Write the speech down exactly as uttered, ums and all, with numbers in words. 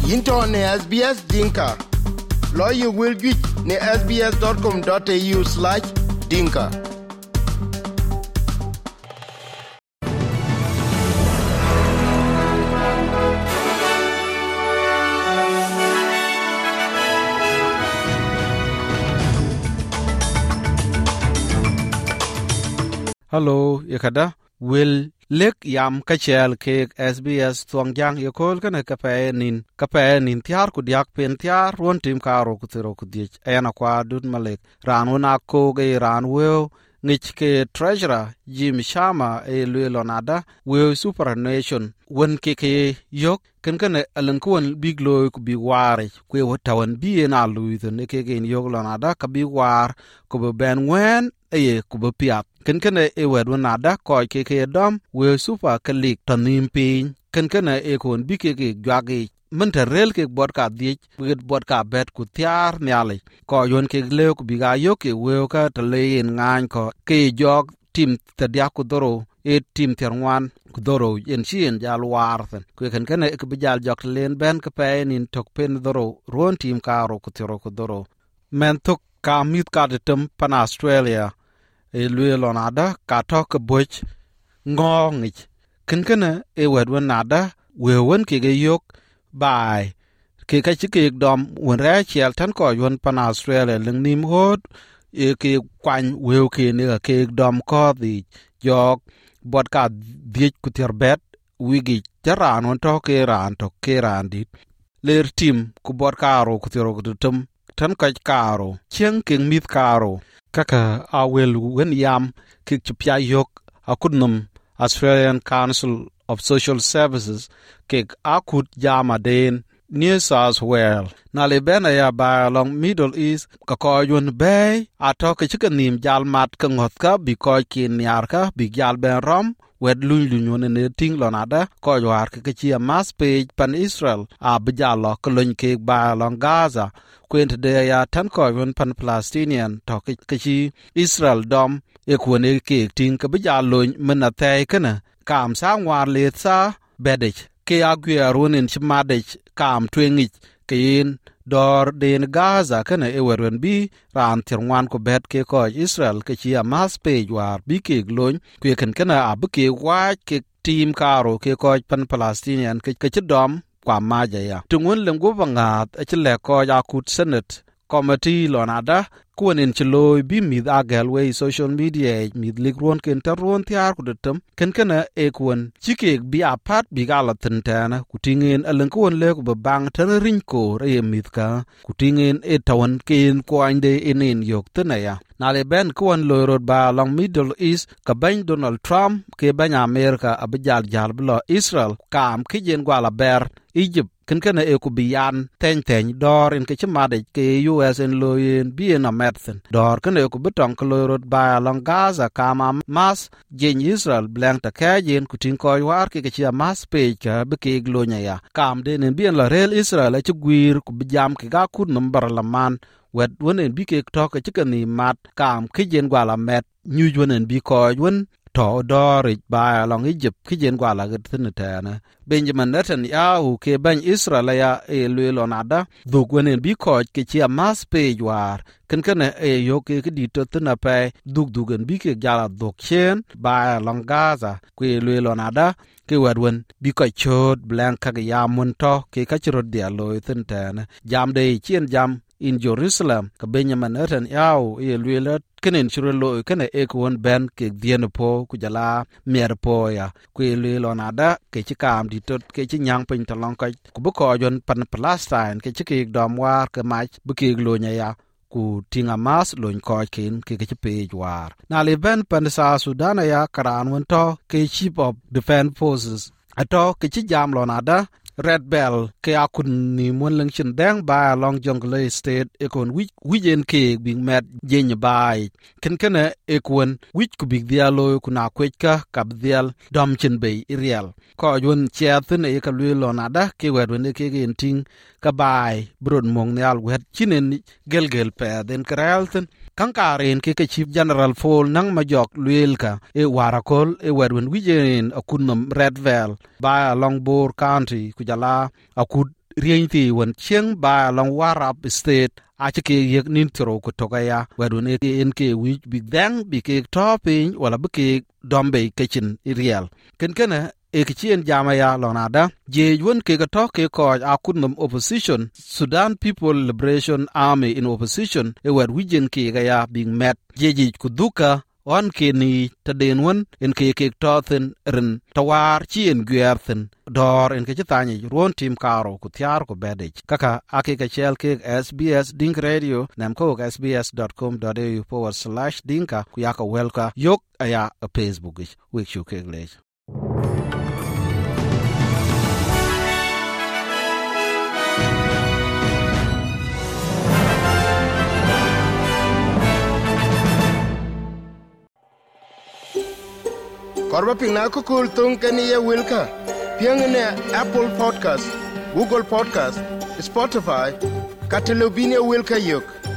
into ne S B S Dinka. Lawyer will get ne s b s dot com dot a u slash dinka. Hello, yakada will lek yam kachel ke S B S Swangjang yakol kana kape nin kape nin tiar ku diak pen tiar ron tim karo ku tiro ku dich ena kwa dut malek ran wona ko ge ran weo ngich ke treasurer Jim Shama e lelonada weo super nation won ke ke yok kan kana alan kuon big loy ku bi ware ku wotawan bi na luizo ne ke gen yok lonada ka bi war ku ben wen eye ku be piat ken ken e wed nada ko ke ke dom we super klik tanim pin ken ken e kon bi ke ke jwagi men terel ke bot ka di bit bot ka bet ku tiar nyale ko yon ke le ku bi ga yo ke we ka tele ngan ko ke jog tim te dia ku doro e tim terwan ku doro yen chien jal warten ku ken ken e ku bi jal jok len ben ka pe nin tok pen doro ron tim karo ku tiro ku doro men tok ka mit ka de tem pan Australia e lue lonada ka tok boch ngongich kenkene e wedwen nada we won ke ge yok bai ke ka chi ke dom won ra chel tan ko yon pan Australia ling nim hod e ke kwan we ke ne ke dom ko di jok bot ka di ku terbet wigi jaran on to ke ran to ke ran dit ler tim ku bot ka ro ku tero ku tum tan ka karo chen king mit karo kaka awel wen yam kik chupya yok akudnum Australian Council of Social Services kik akut jama den New South Wales na le bena ya ba long Middle East ka ko yun bay ato ke chikanim jal mat ka ngot ka bi ko kin yar ka bi jal ben rom wed luñ luñ wona ne ting lonada ko war ke chi mas page pan Israel a bijalo ko luñ ke ba long Gaza kwent de ya tan ko won pan Palestinian to ke chi Israel dom e ko ne ke ting ke bijalo mena tay kana kam sang war le sa bedich ke agwe aronin chmadich kam twengich kein dor den Gaza kana e werwen bi ran tirwan ko bet ke ko Israel ke chi mas page war bi ke gloñ ku ken kana abke wa ke team karo ke ko pan Palestinian ke ke dom kwa maja ya tungun lengo bangat e chile ko ya kut senate committee lonada kuonin chloy bi mid agelway social media mid ligron ken taron tiar ku detem ken kana e kuon chike bi apat bi gala tentana kutingen alen kuon le ku bang tan rin ko re mid ka kutingen e tawan ken ko ande enen yok tenaya na le ben kuon lo rod ba long Middle East ka ben Donald Trump ke ben America abjal jal blo Israel kam kijen gwala ber Egypt ken kana e ku biyan ten ten dor en ke chmade ke U S en loyen bien amethen dor ken e ku betong ko rod ba long Gaza kama mas jen Israel blank ta kajen ku tin ko war ke ke chia mas pe ka be ke glonya ya kam de en bien la rel Israel e gwir ku bijam ke ga ku number la man wed wonen bi ke to ke chikani mat kam kijen gwala met nyu wonen bi ko won to dorit ba long Egypt kijen gwala gitne tane Benjamin Netanyahu ke ban Israel ya e lelonada dugwenen bi ko ke chia mas pe war ken ken e yo ke di to tna pe dug dugen bi ke jala dokchen ba long Gaza ke lelonada ke wadwen bi ko chod blank ka ya mun to ke ka chro dia loy tane jam de chien jam in Jerusalem ka Benjamin Netanyahu e lele kenen chiro lo kene e kwon ben ke dien po ku jala mer po ya ku le lo nada ke chikam di tot ke chinyang pin talong ka ku bu ko jon pan Palestine ke chike dom war ke mach bu ke lo nya ya ku tinga mas lo ko kin ke ke pe war na le ben pan sa Sudan ya karan won to ke chief of defense forces ato ke chi jam lo nada Red Bell ke akun ni mon lang chin dang ba long jungle state ekon wi wijen ke bing met jeny bai ken ken ekon wi ku big dialo kuna kweka kab dial dom chin bay real ko yun chiathin e ka lu lonada ke wedwen ke gen ting ka bai bron mong nyal wet chinen gelgel pe den kralten kankaren ke ke chief general fall nang majok luelka e warakol e wedwen wijen akunum Red Bell ba long Bor county kujala akud riêng thì vẫn chiang ba long Warab State a che ke yek nin tro ko togaya wadun e en ke wi big dang bi ke topping wala bi ke dombe kitchen real ken ken e kichien jama ya lonada je won ke ga to ke ko akun opposition Sudan People Liberation Army in opposition e wad wijen ke ga ya being met je ji kuduka on ke ni taden won en ke ke tothen ren tawar chi en gwerthen dor en ke tani ron tim karo ku tiar ko bedej kaka ake ka chel ke S B S Dink Radio nam ko s b s dot com dot a u forward slash dinka ku yaka welka yok aya a Facebook ich wik shu ke lej Korba pina ko kul tung kani ya wilka. Piang ne Apple Podcast, Google Podcast, Spotify, Catalobina wilka yok.